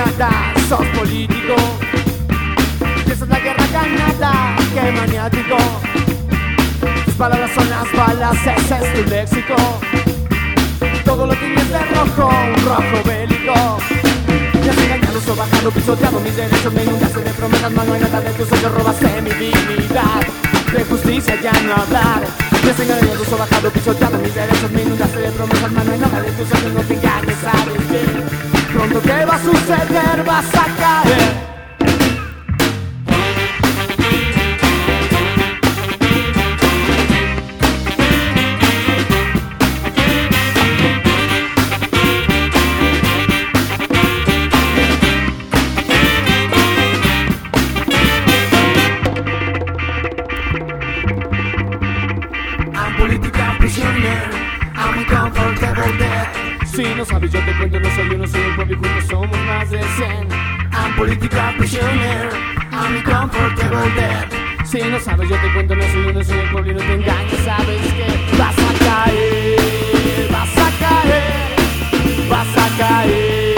nada, sos político. Piensas la guerra ganada, qué maniático. Tus palabras son las balas, ese es tu léxico. Todo lo tienes de rojo, un rojo bélico. Me has engañado, sobajado, pisoteado mis derechos. Me inundaste de promesas, mas no hay nada de tus ojos. Robaste mi dignidad, de justicia ya no hablar. Me has engañado, sobajado, pisoteado mis derechos. Me inundaste de promesas, mas no hay nada de tus ojos. No te engañes, sabes bien. Pronto te va a suceder, vas a caer. Política prisoner, I'm uncomfortable dead. Si no sabes yo te cuento, no soy uno, soy el pueblo y juntos somos más de 100. I'm política prisoner, I'm uncomfortable dead. Si no sabes yo te cuento, no soy uno, soy el pueblo y no te engañes. Sabes que vas a caer, vas a caer, vas a caer.